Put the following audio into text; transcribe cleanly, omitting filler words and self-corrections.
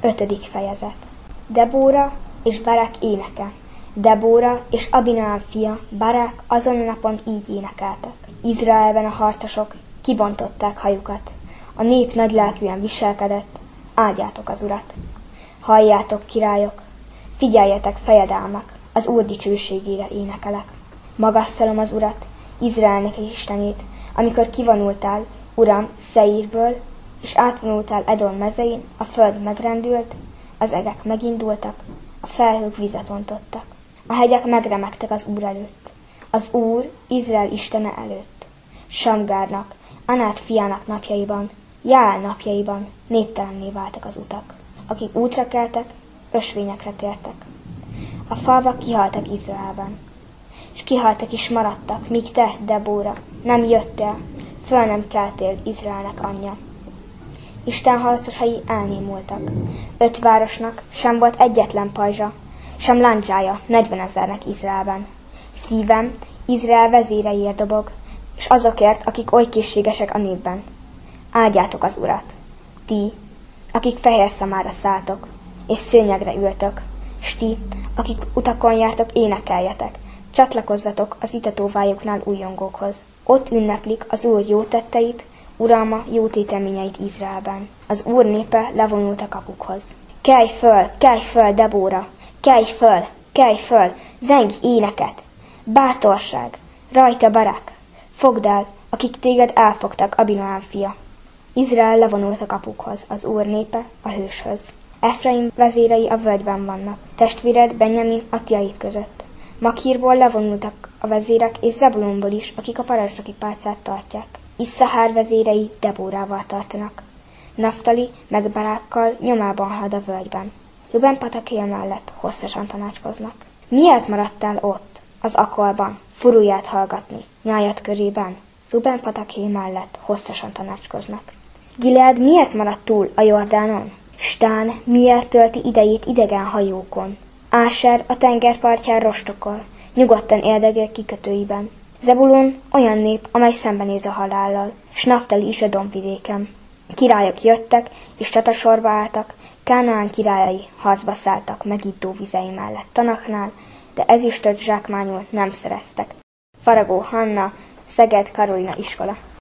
5. fejezet. Debóra és Barák éneke. Debóra és Abinoám fia, Barák azon a napon így énekeltek. Izraelben a harcosok kibontották hajukat. A nép nagylelkűen viselkedett, áldjátok az Urat. Halljátok, királyok, figyeljetek, fejedelmek, az Úr dicsőségére énekelek. Magasszalom az Urat, Izraelnek Istenét, amikor kivonultál, Uram, Szeírből, és átvonultál Edom mezein, a föld megrendült, az egek megindultak, a felhők vizet ontottak. A hegyek megremegtek az Úr előtt, az Úr Izrael Istene előtt. Samgárnak, Anát fiának napjaiban, Jael napjaiban néptelenné váltak az utak. Akik útra keltek, ösvényekre tértek. A falvak kihaltak Izraelben, és kihaltak is maradtak, míg te, Debóra, nem jöttél, föl nem keltél Izraelnek anyja. Isten harcosai elnémultak. 5 városnak sem volt egyetlen pajzsa, sem láncsája 40 000-nek Izraelben. Szívem Izrael vezéreiért dobog, és azokért, akik oly készségesek a népben. Áldjátok az Urat, ti, akik fehér szamára szálltok, és szőnyegre ültök, s ti, akik utakon jártok, énekeljetek, csatlakozzatok az itatóvájuknál újongókhoz. Ott ünneplik az Úr jó tetteit, uralma jó téteményeit Izraelben. Az Úr népe levonult a kapukhoz. Kelj föl, Debóra! Kelj föl, zengj éneket! Bátorság! Rajta Barák! Fogd el, akik téged elfogtak, Abinoám fia! Izrael levonult a kapukhoz, az Úr népe a hőshöz. Efraim vezérei a völgyben vannak, testvéred Benjamin Attiait között. Makírból levonultak a vezérek, és Zebulonból is, akik a parancsnoki pálcát tartják. Isszahár vezérei Debórával tartanak. Naftali meg Barákkal nyomában halad a völgyben. Ruben patakéja mellett hosszasan tanácskoznak. Miért maradtál ott, az akolban, furulját hallgatni, nyájad körében? Ruben patakéja mellett hosszasan tanácskoznak. Gilead miért maradt túl a Jordánon? Stán miért tölti idejét idegen hajókon? Áser a tengerpartján rostokol, nyugodtan éldegél kikötőiben. Zebulun olyan nép, amely szembenéz a halállal, s Naftali is a dombvidéken. Királyok jöttek, és csatasorba álltak, Kánaán királyai harcba szálltak megiddó vizei mellett Tanaknál, de ezüstöt zsákmányul nem szereztek. Faragó Hanna, Szeged Karolina iskola.